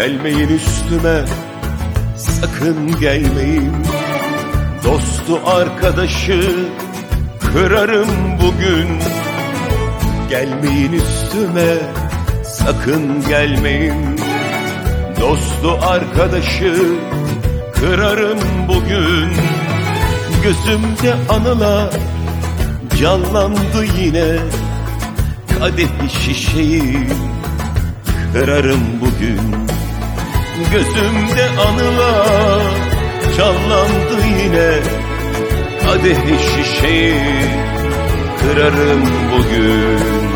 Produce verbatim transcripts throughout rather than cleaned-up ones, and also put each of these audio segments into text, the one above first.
Gelmeyin üstüme, sakın gelmeyin. Dostu arkadaşı kırarım bugün. Gelmeyin üstüme, sakın gelmeyin. Dostu arkadaşı kırarım bugün. Gözümde anılar canlandı yine. Kadehi şişeyi kırarım bugün. Gözümde anılar canlandı yine. Kadehi şişeyi kırarım bugün.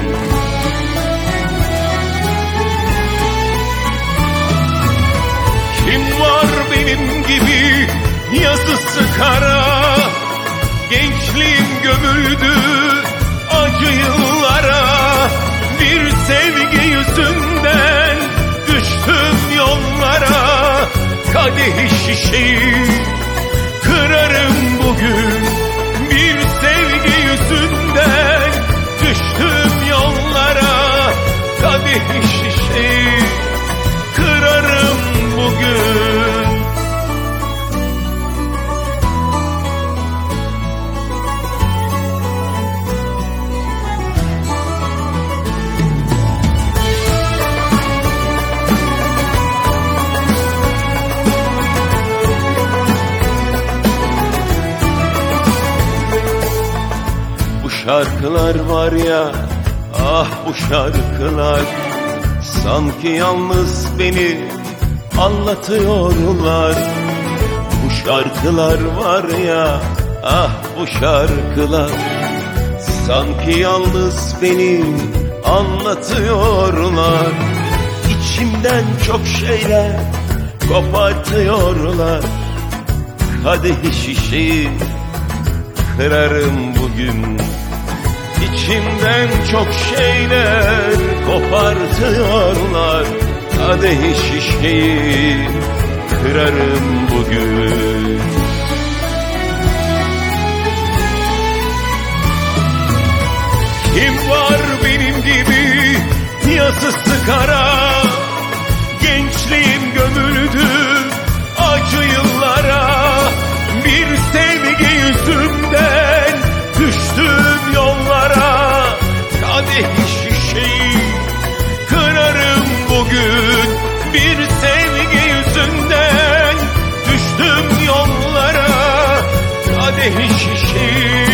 Kim var benim gibi yazısı kara? Gençliğim gömüldü acı yıllara. Bir sevgi yüzünden düştüm yollara. Kadehi şişeyi kırarım bugün. Bir sevgi yüzünden düştüm yollara. Kadehi şişeyi kırarım bugün. Bu şarkılar var ya, ah bu şarkılar, sanki yalnız beni anlatıyorlar. Bu şarkılar var ya, ah bu şarkılar, sanki yalnız beni anlatıyorlar. İçimden çok şeyler kopartıyorlar. Kadehi şişeyi kırarım bugün. İçimden çok şeyler kopartıyorlar. Kadehi şişeyi kırarım bugün. Kim var benim gibi yazısı kara? Gençliğim gömüldü acı yıllara. Bir sevgi yüzünden düştüm yollara. Kadehi şişeyi kırarım bugün. Bir sevgi yüzünden düştüm yollara. Kadehi şişeyi